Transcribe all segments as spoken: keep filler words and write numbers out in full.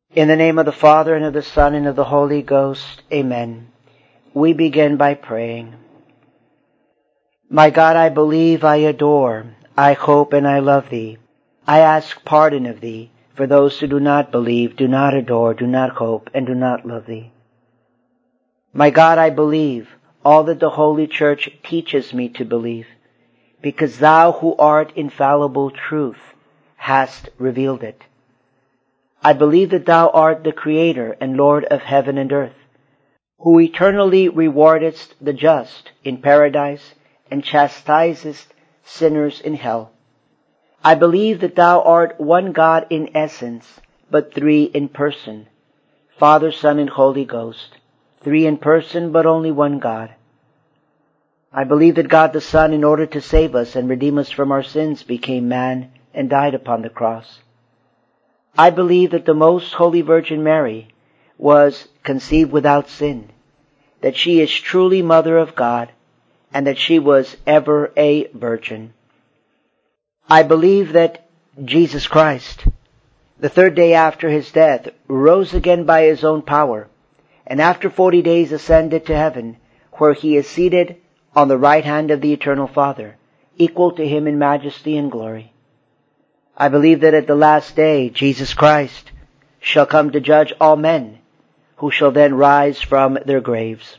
In the name of the Father, and of the Son, and of the Holy Ghost. Amen. We begin by praying. My God, I believe, I adore, I hope, and I love Thee. I ask pardon of Thee for those who do not believe, do not adore, do not hope, and do not love Thee. My God, I believe all that the Holy Church teaches me to believe, because Thou who art infallible truth hast revealed it. I believe that Thou art the Creator and Lord of heaven and earth, who eternally rewardest the just in paradise and chastisest sinners in hell. I believe that Thou art one God in essence, but three in person, Father, Son, and Holy Ghost, three in person, but only one God. I believe that God the Son, in order to save us and redeem us from our sins, became man and died upon the cross. I believe that the Most Holy Virgin Mary was conceived without sin, that she is truly Mother of God, and that she was ever a virgin. I believe that Jesus Christ, the third day after His death, rose again by His own power, and after forty days ascended to heaven, where He is seated on the right hand of the Eternal Father, equal to Him in majesty and glory. I believe that at the last day Jesus Christ shall come to judge all men, who shall then rise from their graves.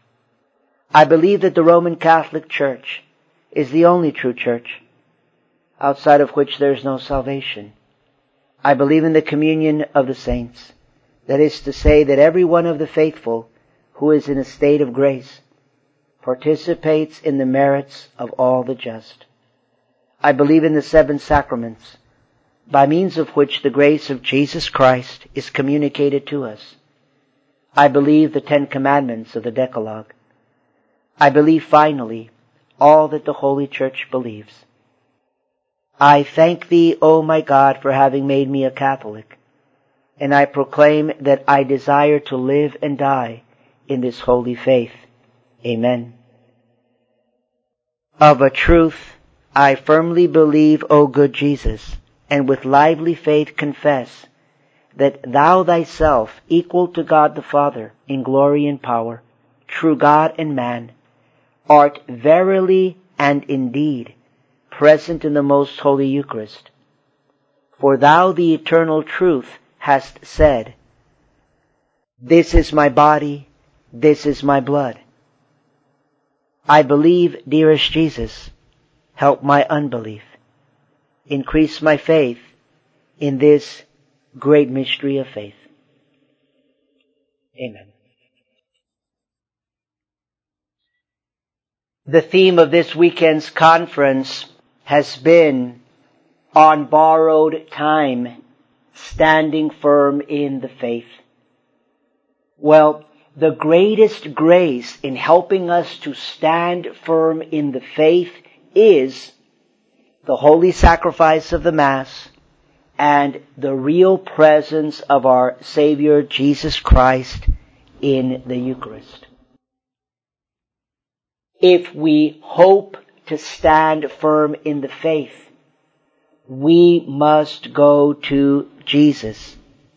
I believe that the Roman Catholic Church is the only true church, outside of which there is no salvation. I believe in the communion of the saints, that is to say that every one of the faithful who is in a state of grace participates in the merits of all the just. I believe in the seven sacraments, by means of which the grace of Jesus Christ is communicated to us. I believe the Ten Commandments of the Decalogue. I believe, finally, all that the Holy Church believes. I thank Thee, O my God, for having made me a Catholic, and I proclaim that I desire to live and die in this holy faith. Amen. Of a truth, I firmly believe, O good Jesus, and with lively faith confess, that Thou Thyself, equal to God the Father in glory and power, true God and man, art verily and indeed present in the most holy Eucharist. For Thou, the eternal truth, hast said, This is my body, this is my blood. I believe, dearest Jesus, help my unbelief. Increase my faith in this great mystery of faith. Amen. The theme of this weekend's conference has been On Borrowed Time, Standing Firm in the Faith. Well, the greatest grace in helping us to stand firm in the faith is the holy sacrifice of the Mass and the real presence of our Savior Jesus Christ in the Eucharist. If we hope to stand firm in the faith, we must go to Jesus.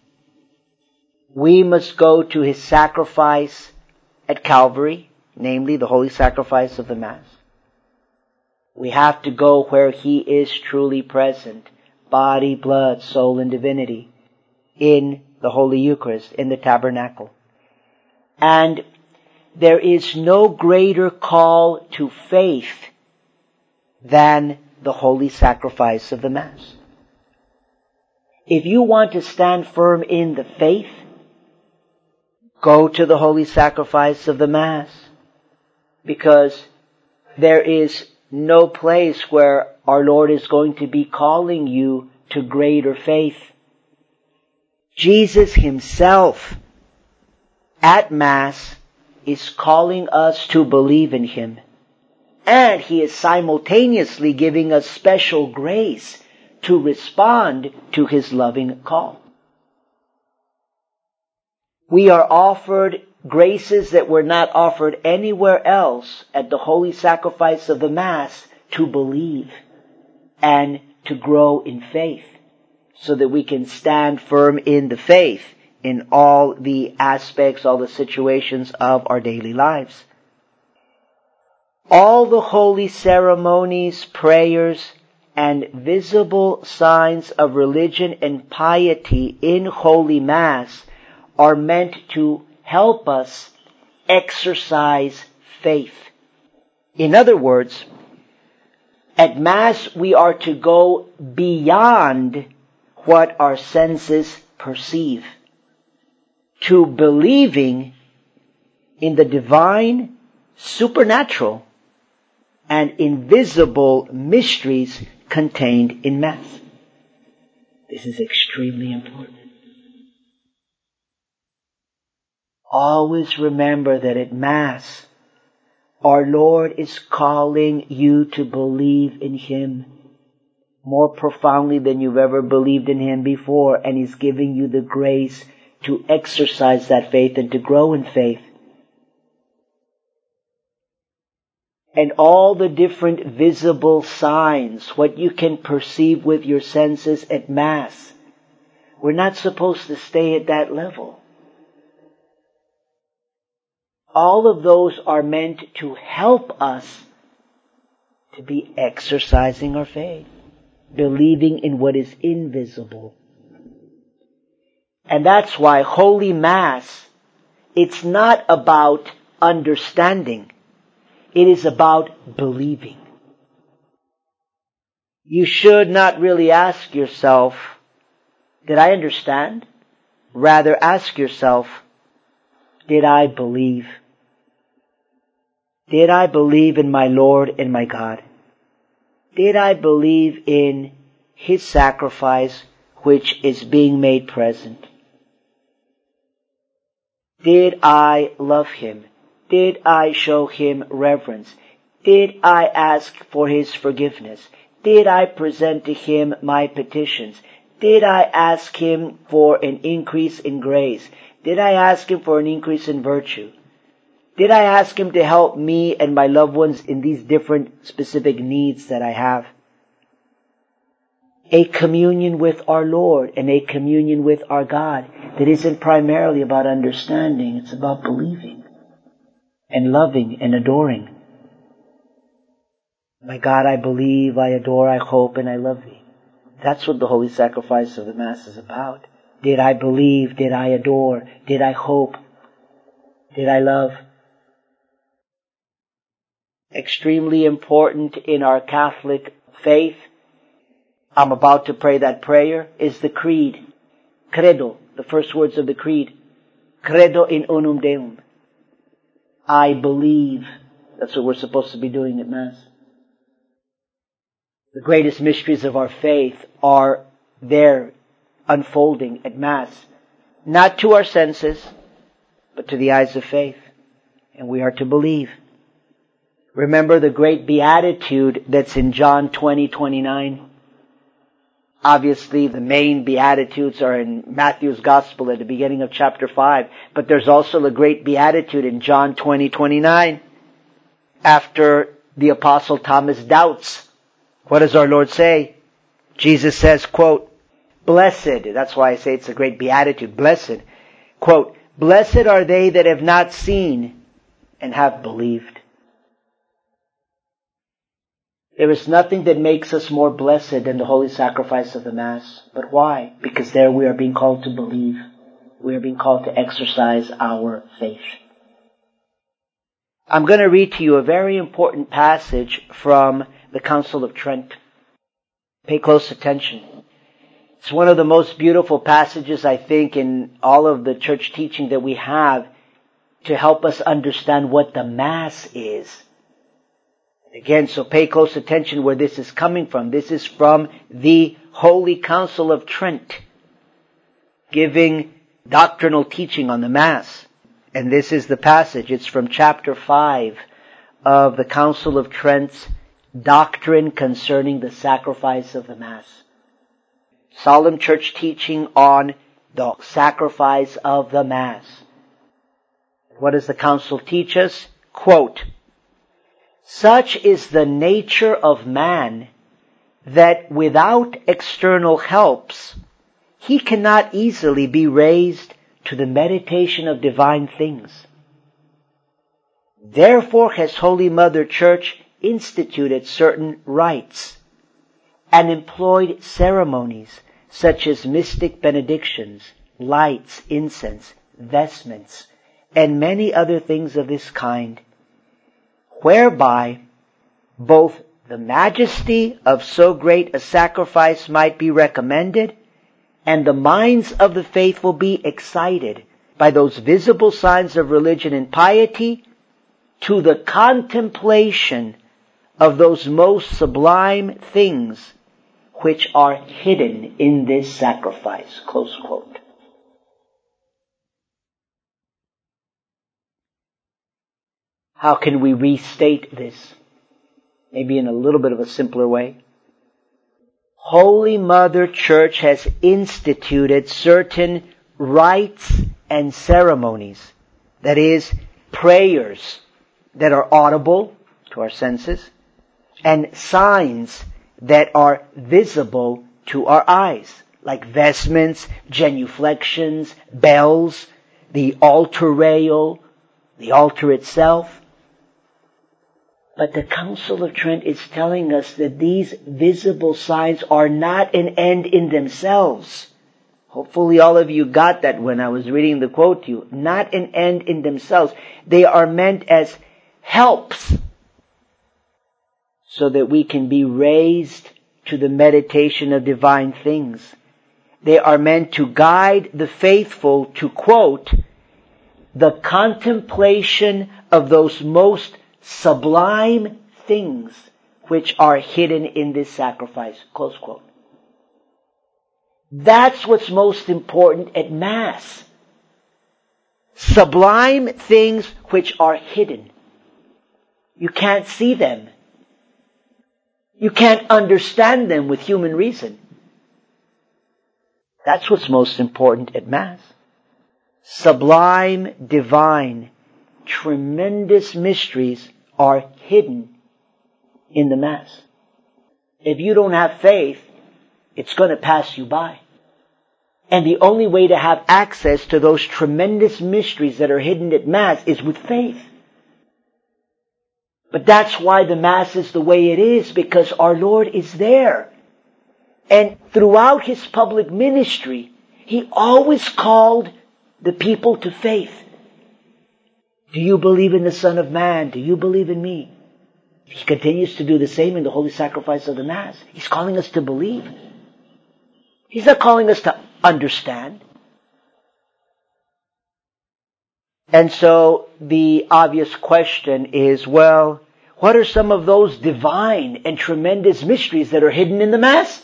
We must go to His sacrifice at Calvary, namely the holy sacrifice of the Mass. We have to go where He is truly present, body, blood, soul, and divinity, in the Holy Eucharist, in the tabernacle. And there is no greater call to faith than the holy sacrifice of the Mass. If you want to stand firm in the faith, go to the holy sacrifice of the Mass, because there is no place where our Lord is going to be calling you to greater faith. Jesus Himself at Mass is calling us to believe in Him. And He is simultaneously giving us special grace to respond to His loving call. We are offered graces that were not offered anywhere else at the holy sacrifice of the Mass to believe and to grow in faith, so that we can stand firm in the faith in all the aspects, all the situations of our daily lives. All the holy ceremonies, prayers, and visible signs of religion and piety in Holy Mass are meant to help us exercise faith. In other words, at Mass we are to go beyond what our senses perceive, to believing in the divine, supernatural, and invisible mysteries contained in Mass. This is extremely important. Always remember that at Mass, our Lord is calling you to believe in Him more profoundly than you've ever believed in Him before, and He's giving you the grace to exercise that faith and to grow in faith. And all the different visible signs, what you can perceive with your senses at Mass, we're not supposed to stay at that level. All of those are meant to help us to be exercising our faith, believing in what is invisible. And that's why Holy Mass, it's not about understanding. It is about believing. You should not really ask yourself, did I understand? Rather ask yourself, did I believe? Did I believe in my Lord and my God? Did I believe in His sacrifice which is being made present? Did I love Him? Did I show Him reverence? Did I ask for His forgiveness? Did I present to Him my petitions? Did I ask Him for an increase in grace? Did I ask Him for an increase in virtue? Did I ask Him to help me and my loved ones in these different specific needs that I have? A communion with our Lord and a communion with our God that isn't primarily about understanding, it's about believing and loving and adoring. My God, I believe, I adore, I hope, and I love Thee. That's what the holy sacrifice of the Mass is about. Did I believe? Did I adore? Did I hope? Did I love? Extremely important in our Catholic faith, I'm about to pray that prayer, is the Creed. Credo, the first words of the Creed. Credo in unum Deum. I believe. That's what we're supposed to be doing at Mass. The greatest mysteries of our faith are there unfolding at Mass. Not to our senses, but to the eyes of faith. And we are to believe. Remember the great beatitude that's in John twenty twenty-nine? Obviously, the main beatitudes are in Matthew's Gospel at the beginning of chapter five. But there's also the great beatitude in John twenty twenty-nine. After the Apostle Thomas doubts, what does our Lord say? Jesus says, quote, blessed, that's why I say it's a great beatitude, blessed, quote, blessed are they that have not seen and have believed. There is nothing that makes us more blessed than the holy sacrifice of the Mass. But why? Because there we are being called to believe. We are being called to exercise our faith. I'm going to read to you a very important passage from the Council of Trent. Pay close attention. It's one of the most beautiful passages, I think, in all of the church teaching that we have to help us understand what the Mass is. Again, so pay close attention where this is coming from. This is from the Holy Council of Trent, giving doctrinal teaching on the Mass. And this is the passage. It's from chapter five of the Council of Trent's Doctrine Concerning the Sacrifice of the Mass. Solemn church teaching on the sacrifice of the Mass. What does the Council teach us? Quote, such is the nature of man that without external helps, he cannot easily be raised to the meditation of divine things. Therefore has Holy Mother Church instituted certain rites and employed ceremonies such as mystic benedictions, lights, incense, vestments, and many other things of this kind, whereby both the majesty of so great a sacrifice might be recommended, and the minds of the faithful be excited by those visible signs of religion and piety to the contemplation of those most sublime things which are hidden in this sacrifice. Close quote. How can we restate this? Maybe in a little bit of a simpler way. Holy Mother Church has instituted certain rites and ceremonies, that is, prayers that are audible to our senses, and signs that are visible to our eyes, like vestments, genuflections, bells, the altar rail, the altar itself. But the Council of Trent is telling us that these visible signs are not an end in themselves. Hopefully all of you got that when I was reading the quote to you. Not an end in themselves. They are meant as helps so that we can be raised to the meditation of divine things. They are meant to guide the faithful to, quote, the contemplation of those most sublime things which are hidden in this sacrifice. Close quote. That's what's most important at Mass. Sublime things which are hidden. You can't see them. You can't understand them with human reason. That's what's most important at Mass. Sublime, divine, tremendous mysteries are hidden in the Mass. If you don't have faith, it's going to pass you by. And the only way to have access to those tremendous mysteries that are hidden at Mass is with faith. But that's why the Mass is the way it is, because our Lord is there. And throughout His public ministry, He always called the people to faith. Do you believe in the Son of Man? Do you believe in me? He continues to do the same in the Holy Sacrifice of the Mass. He's calling us to believe. He's not calling us to understand. And so the obvious question is, well, what are some of those divine and tremendous mysteries that are hidden in the Mass?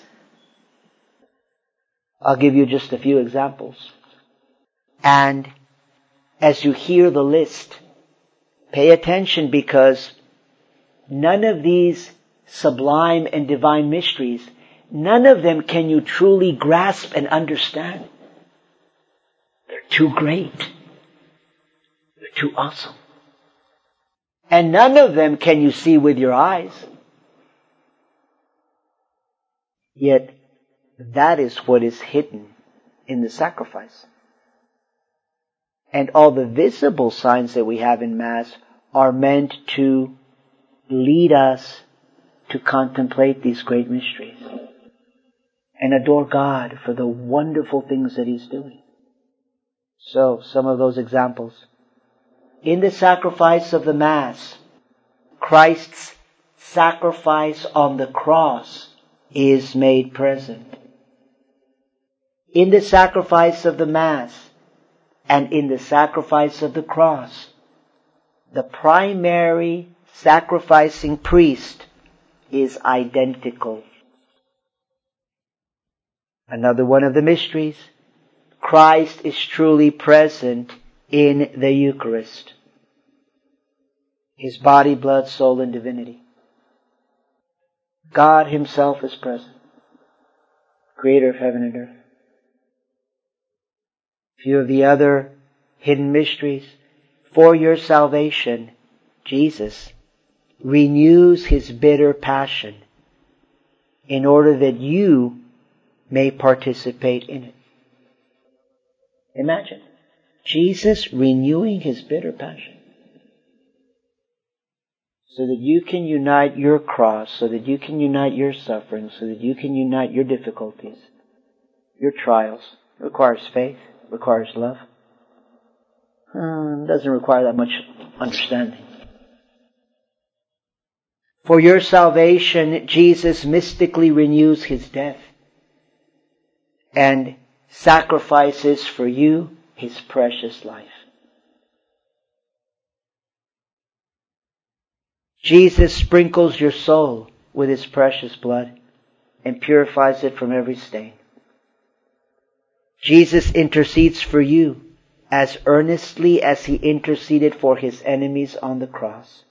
I'll give you just a few examples. And as you hear the list, pay attention, because none of these sublime and divine mysteries, none of them can you truly grasp and understand. They're too great. They're too awesome. And none of them can you see with your eyes. Yet, that is what is hidden in the sacrifice. And all the visible signs that we have in Mass are meant to lead us to contemplate these great mysteries and adore God for the wonderful things that He's doing. So, some of those examples. In the sacrifice of the Mass, Christ's sacrifice on the cross is made present. In the sacrifice of the Mass and in the sacrifice of the cross, the primary sacrificing priest is identical. Another one of the mysteries, Christ is truly present in the Eucharist. His body, blood, soul, and divinity. God Himself is present. Creator of heaven and earth. A few of the other hidden mysteries. For your salvation, Jesus renews His bitter passion in order that you may participate in it. Imagine. Jesus renewing his bitter passion so that you can unite your cross, so that you can unite your suffering, so that you can unite your difficulties, your trials. It requires faith, it requires love. Uh, it doesn't require that much understanding. For your salvation, Jesus mystically renews his death and sacrifices for you his precious life. Jesus sprinkles your soul with his precious blood and purifies it from every stain. Jesus intercedes for you as earnestly as he interceded for his enemies on the cross.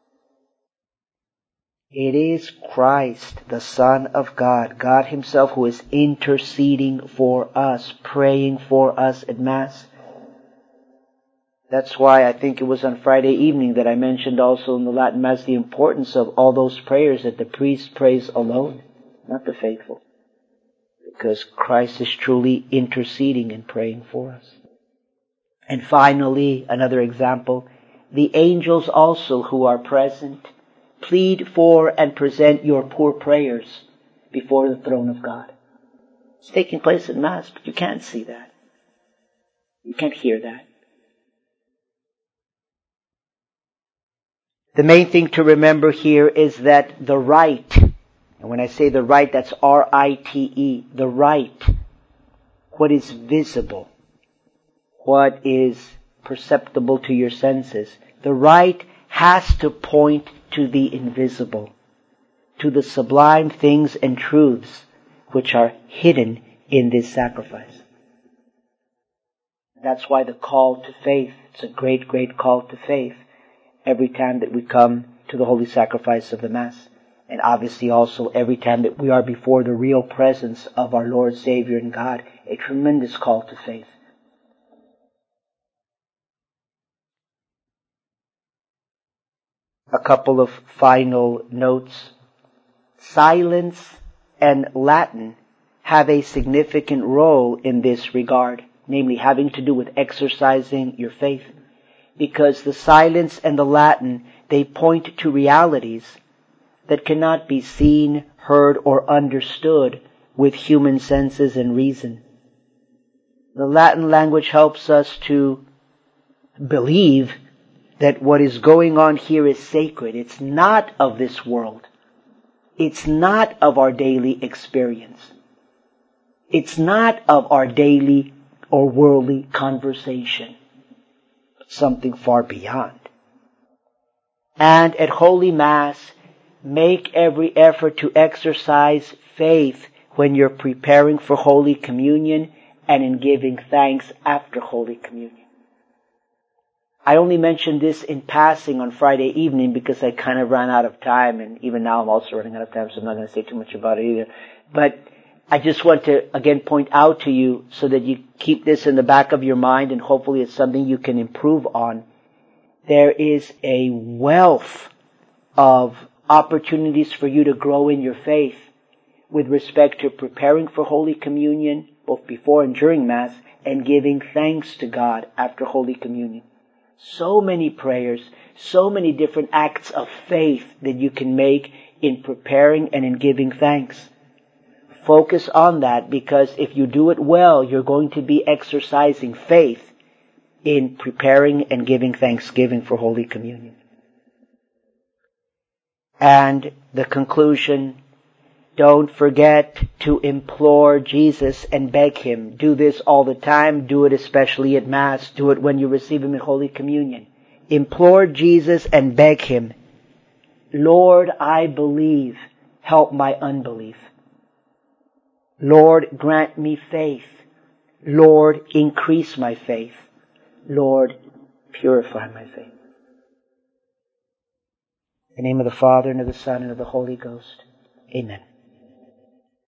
It is Christ, the Son of God, God himself, who is interceding for us, praying for us at Mass. That's why I think it was on Friday evening that I mentioned also in the Latin Mass the importance of all those prayers that the priest prays alone, not the faithful. Because Christ is truly interceding and praying for us. And finally, another example, the angels also who are present plead for and present your poor prayers before the throne of God. It's taking place at Mass, but you can't see that. You can't hear that. The main thing to remember here is that the rite, and when I say the rite, that's R I T E, the rite, what is visible, what is perceptible to your senses, the rite has to point to the invisible, to the sublime things and truths which are hidden in this sacrifice. That's why the call to faith, it's a great, great call to faith every time that we come to the holy sacrifice of the Mass. And obviously also every time that we are before the real presence of our Lord, Savior, and God, a tremendous call to faith. A couple of final notes. Silence and Latin have a significant role in this regard, namely having to do with exercising your faith. Because the silence and the Latin, they point to realities that cannot be seen, heard, or understood with human senses and reason. The Latin language helps us to believe that what is going on here is sacred. It's not of this world. It's not of our daily experience. It's not of our daily or worldly conversation. But something far beyond. And at Holy Mass, make every effort to exercise faith when you're preparing for Holy Communion and in giving thanks after Holy Communion. I only mentioned this in passing on Friday evening because I kind of ran out of time, and even now I'm also running out of time, so I'm not going to say too much about it either. But I just want to again point out to you so that you keep this in the back of your mind and hopefully it's something you can improve on. There is a wealth of opportunities for you to grow in your faith with respect to preparing for Holy Communion, both before and during Mass, and giving thanks to God after Holy Communion. So many prayers, so many different acts of faith that you can make in preparing and in giving thanks. Focus on that, because if you do it well, you're going to be exercising faith in preparing and giving thanksgiving for Holy Communion. And the conclusion, don't forget to implore Jesus and beg Him. Do this all the time. Do it especially at Mass. Do it when you receive Him in Holy Communion. Implore Jesus and beg Him. Lord, I believe. Help my unbelief. Lord, grant me faith. Lord, increase my faith. Lord, purify my faith. In the name of the Father, and of the Son, and of the Holy Ghost. Amen.